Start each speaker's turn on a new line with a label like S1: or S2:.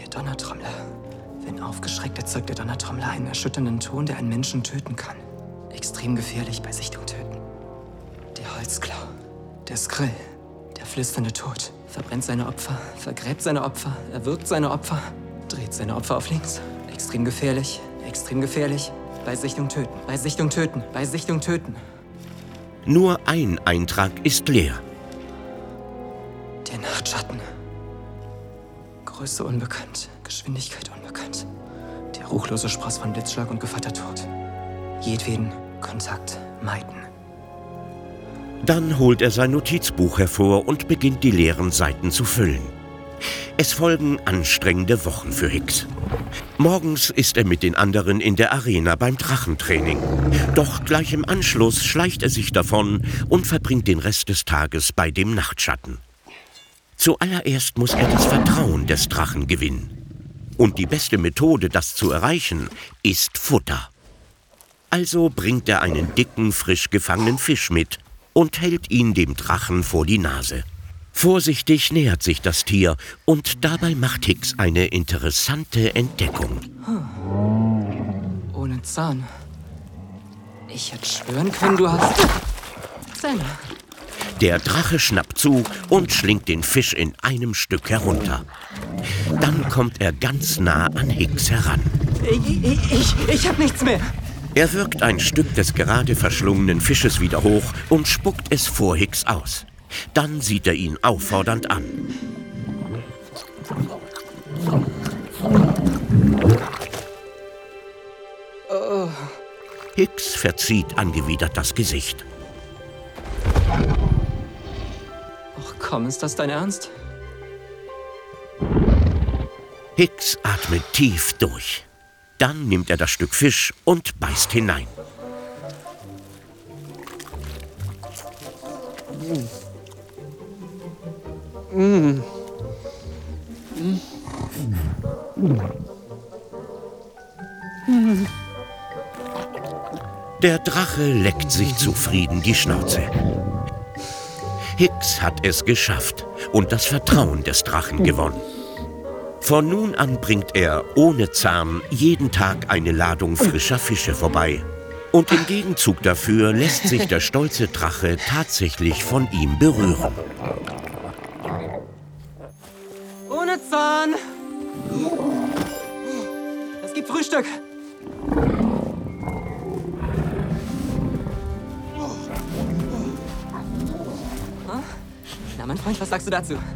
S1: Der Donnertrommler. Wenn aufgeschreckt, erzeugt der Donnertrommler einen erschütternden Ton, der einen Menschen töten kann. Extrem gefährlich bei Sichtung töten. Der Holzklau. Der Skrill. Der flüsternde Tod. Verbrennt seine Opfer, vergräbt seine Opfer, erwürgt seine Opfer, dreht seine Opfer auf links. Extrem gefährlich, extrem gefährlich. Bei Sichtung töten, bei Sichtung töten, bei Sichtung töten.
S2: Nur ein Eintrag ist leer.
S1: Der Nachtschatten. Größe unbekannt, Geschwindigkeit unbekannt. Der ruchlose Spross von Blitzschlag und Gevattertod. Jedweden Kontakt meiden.
S2: Dann holt er sein Notizbuch hervor und beginnt die leeren Seiten zu füllen. Es folgen anstrengende Wochen für Hicks. Morgens ist er mit den anderen in der Arena beim Drachentraining. Doch gleich im Anschluss schleicht er sich davon und verbringt den Rest des Tages bei dem Nachtschatten. Zuallererst muss er das Vertrauen des Drachen gewinnen. Und die beste Methode, das zu erreichen, ist Futter. Also bringt er einen dicken, frisch gefangenen Fisch mit und hält ihn dem Drachen vor die Nase. Vorsichtig nähert sich das Tier und dabei macht Hicks eine interessante Entdeckung.
S1: Ohne Zahn. Ich hätte schwören können, du hast Zähne.
S2: Der Drache schnappt zu und schlingt den Fisch in einem Stück herunter. Dann kommt er ganz nah an Hicks heran.
S1: Ich hab nichts mehr.
S2: Er wirkt ein Stück des gerade verschlungenen Fisches wieder hoch und spuckt es vor Hicks aus. Dann sieht er ihn auffordernd an. Hicks verzieht angewidert das Gesicht.
S1: Ach komm, ist das dein Ernst?
S2: Hicks atmet tief durch. Dann nimmt er das Stück Fisch und beißt hinein. Der Drache leckt sich zufrieden die Schnauze. Hicks hat es geschafft und das Vertrauen des Drachen gewonnen. Von nun an bringt er ohne Zahn jeden Tag eine Ladung frischer Fische vorbei. Und im Gegenzug dafür lässt sich der stolze Drache tatsächlich von ihm berühren.
S1: Ohne Zahn! Es gibt Frühstück! Na, mein Freund, was sagst du dazu?